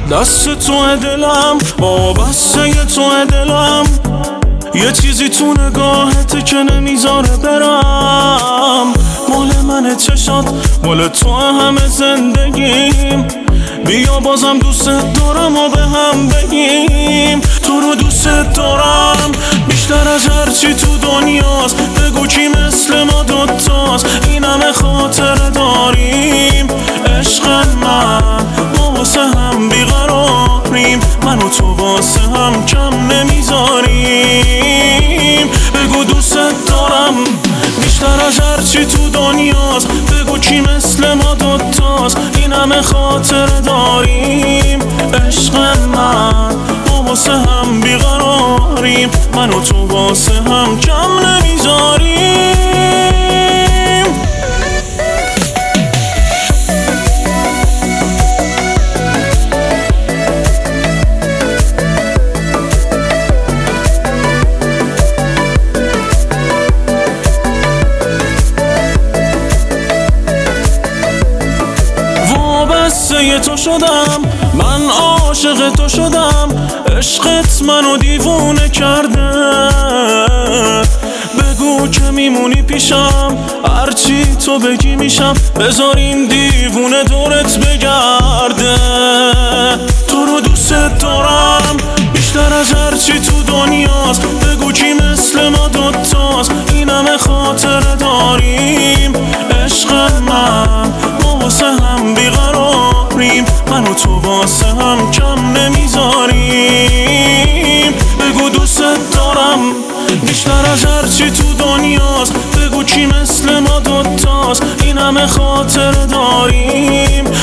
دست تو دلم، وابسته تو دلم، یه چیزی تو نگاهت که نمیذاره برم. مال من چشات، مال تو همه زندگیم. بیا بازم دوست دارم و به هم بگیم تو رو دوست دارم بیشتر از هرچی تو دنیاست. بگو کی مثل ما دوتاست، این همه خاطر داریم. عشق من، ما واسه هم بیقراریم، من و تو واسه هم کم نمیذاریم. بگو دوست دارم بیشتر از هرچی تو دنیاست. بگو کی مثل ما دوتاست، این همه خاطر داریم. عشق من، ما واسه هم بیقراریم، من و تو واسه هم کم نمیذاریم. تو شدم، من عاشق تو شدم. عشقت منو دیوونه کرده. بگو که میمونی پیشم، هرچی تو بگی میشم. بذار این دیوونه دورت بگرده. تو رو دوست دارم بیشتر از هرچی تو دنیاست. بگو کی مثل ما دوتاست، این همه خاطر داریم. عشق من، ما واسه هم بیقراریم، من و تو واسه هم کم نمیذاریم. بگو دوست دارم بیشتر از هرچی تو دنیاست. بگو کی مثل ما دوتاست، این همه خاطر داریم.